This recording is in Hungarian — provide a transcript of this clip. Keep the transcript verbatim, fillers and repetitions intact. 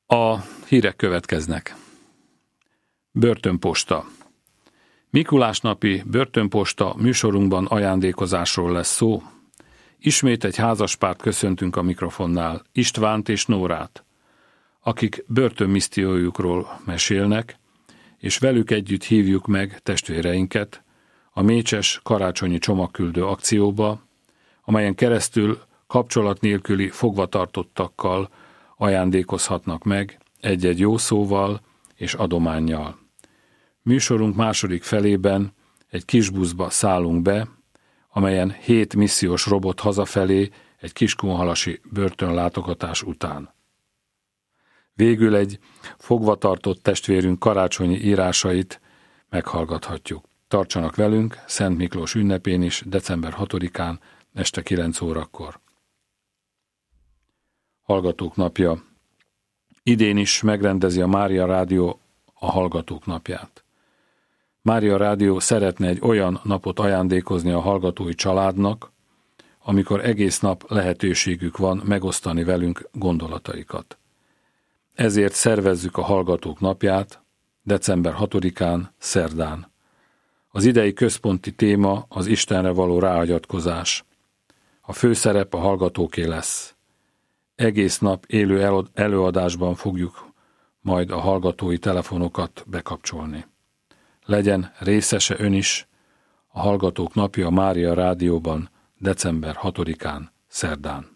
A hírek következnek. Börtönposta. Mikulásnapi börtönposta műsorunkban ajándékozásról lesz szó. Ismét egy házaspárt köszöntünk a mikrofonnál, Istvánt és Nórát, akik börtönmissziójukról mesélnek, és velük együtt hívjuk meg testvéreinket a Mécses karácsonyi csomagküldő akcióba, amelyen keresztül kapcsolat nélküli fogvatartottakkal ajándékozhatnak meg egy-egy jó szóval és adománnyal. Műsorunk második felében egy kis buszba szállunk be, amelyen hét missziós robot hazafelé egy kiskunhalasi börtönlátogatás után. Végül egy fogvatartott testvérünk karácsonyi írásait meghallgathatjuk. Tartsanak velünk Szent Miklós ünnepén is, december hatodikán este kilenc órakor. Hallgatók napja. Idén is megrendezi a Mária Rádió a Hallgatók napját. Mária Rádió szeretne egy olyan napot ajándékozni a hallgatói családnak, amikor egész nap lehetőségük van megosztani velünk gondolataikat. Ezért szervezzük a Hallgatók napját december hatodikán, szerdán. Az idei központi téma az Istenre való ráhagyatkozás. A főszerep a hallgatóké lesz. Egész nap élő előadásban fogjuk majd a hallgatói telefonokat bekapcsolni. Legyen részese ön is a Hallgatók napja a Mária Rádióban december hatodikán, szerdán.